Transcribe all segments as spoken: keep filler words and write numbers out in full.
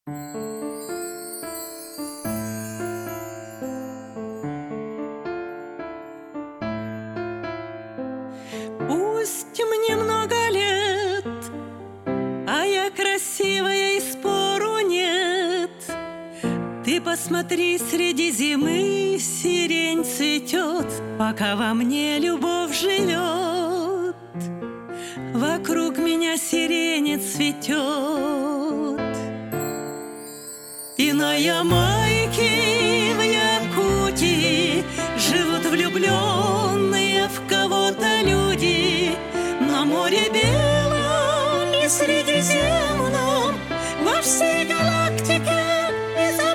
Пусть мне много лет, а я красивая и спору нет. Ты посмотри, среди зимы сирень цветет, пока во мне любовь живет. Вокруг меня сирень цветет. И на Ямайке, в Якутии живут влюбленные в кого-то люди. На море белом и Средиземном, во всей галактике и за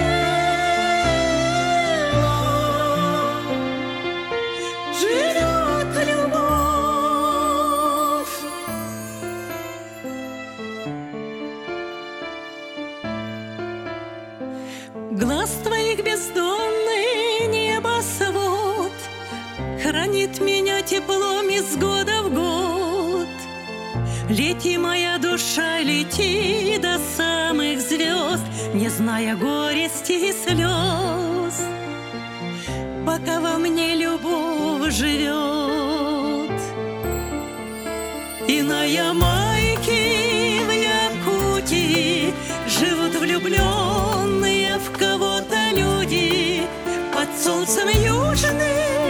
пределом живет любовь. Глаз твоих бездонный небосвод хранит меня теплом из года в год. Лети, моя душа, лети до самых звезд, не зная горести и слез, пока во мне любовь живет. И на Ямайке, в Якутии живут влюбленные в кого-то люди под солнцем южным.